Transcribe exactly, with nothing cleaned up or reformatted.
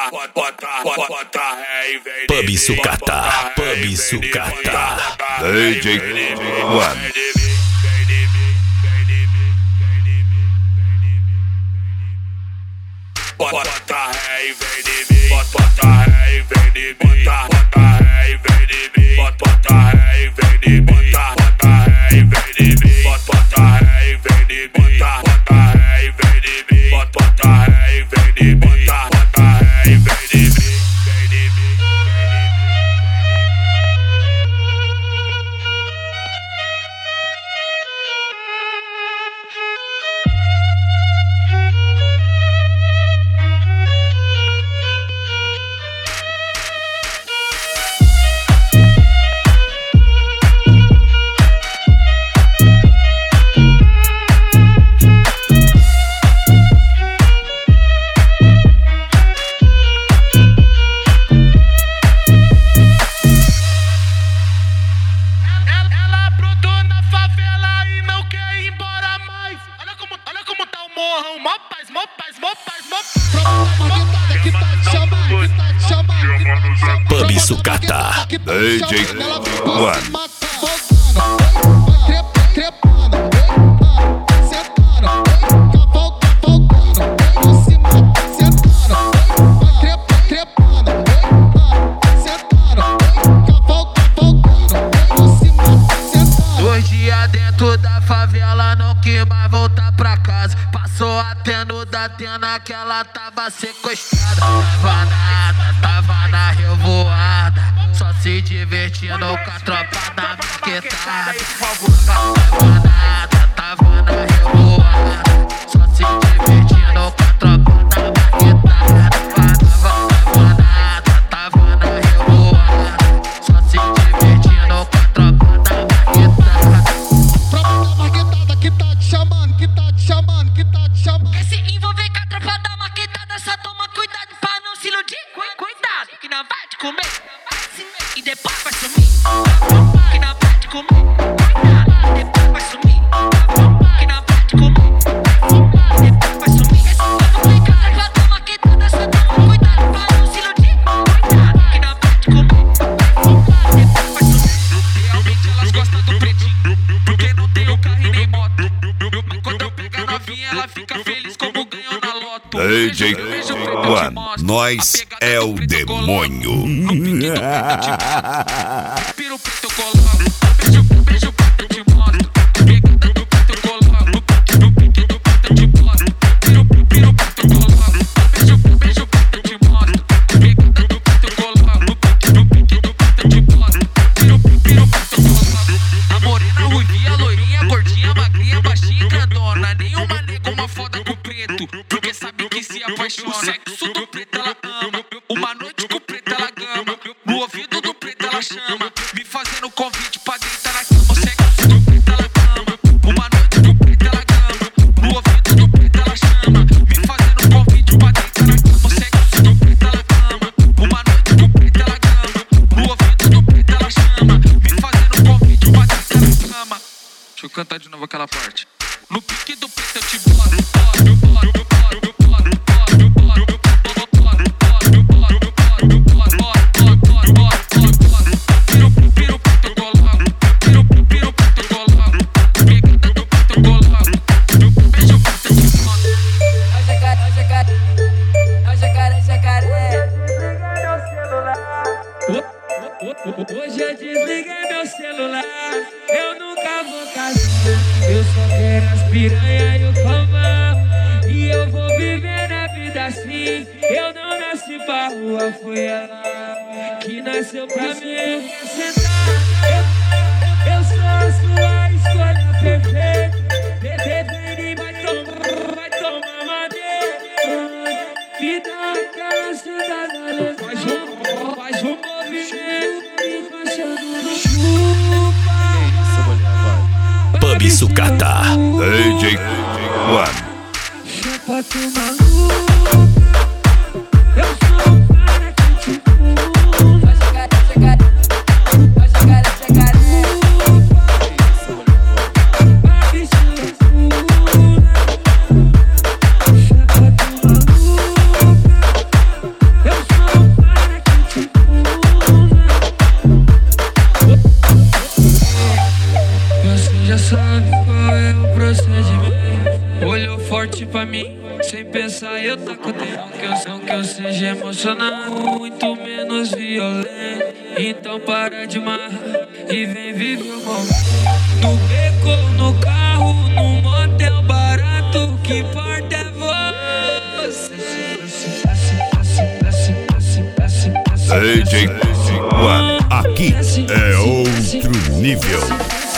Pub Sucata, Pub Sucata. D J One. Bota ré e vem de mim, bota ré e vem de mim, bota ré e vem de mim, bota ré e vem de mim, bota ré e vem de mim, bota ré e vem de mim, bota ré e vem de mim, bota ré e vem de mim, bota ré e vem de mim, vem de mim, vem de mim. Pub Sucata. D J One. Dois dias dentro da favela, não quis mais voltar pra casa. Passou até no Datena que ela tava sequestrada. Tava nada, tava na revoada, só se divertindo com a tropa da maquetada. Tava nada, tava na revoada, só se divertindo com a tropa da maquetada. Tava nada, tava na revoada, só se divertindo com a tropa da maquetada. Tropa da maquetada que tá te chamando, que tá te chamando, que tá te chamando. Quer se envolver com a tropa da maquetada, só toma cuidado pra não se iludir. Cuidado, que não vai te comer e depois vai sumir. Que não vai te comer, cuidado, depois vai sumir. Que não vai te comer, depois vai sumir. Quer se envolver com a tropa da maquetada, só toma cuidado pra não se iludir. Cuidado, que não vai te comer, depois vai sumir. Realmente elas gostam do pretinho, porque não tem o carro e nem moto. Mas quando eu pego a novinha, ela fica feliz como ganhou na loto. D J One. Nós é o demônio. Piro preto eu coloco, beijo, beijo preto eu te mostro. Pegada do preto eu coloco, no pique do preto eu te boto. Piro, piro preto eu coloco, beijo, beijo preto eu te mostro. Pegada do preto eu coloco, no pique do preto eu te boto. Piro, piro preto eu coloco. A morena, ruivinha, loirinha, gordinha, magrinha, baixinha e grandona. Nenhuma nega uma foda com o preto, porque sabe que se apaixona. O sexo do preto ela ama, uma noite com o preto ela gama. No ouvido do preto ela chama, me fazendo convite pra deitar na cama. O sexo do preto ela gama, uma noite com o preto ela gama. No ouvido do preto ela chama, me fazendo convite pra deitar na cama. O sexo do preto ela gama, uma noite com o preto ela gama. No ouvido do preto ela chama, me fazendo convite pra deitar na cama. Deixa eu cantar de novo aquela parte. No pique do preto eu te boto, boto, boto, boto, boto, boto, boto. Hoje eu desliguei meu celular, eu nunca vou casar. Eu só quero as piranha e o comão, e eu vou viver na vida assim. Eu não nasci pra rua, foi ela que nasceu pra mim. Sentar, eu, eu sou a sua escolha perfeita. Bebê, vai tomar, vai tomar madeira. Me dá aquela sentada, faz um, faz um movimento. Pub Sucata. D J One. Chupa tu maluco, eu sou um cara que te usa. Vai chegar, vai chegar, vai chegar, vai chegar. Eu eu, não que eu seja emocionado, muito menos violento. Então para de marrar e vem viver o momento. No beco, no carro, num motel barato, que importa é você. D J One, aqui é outro nível.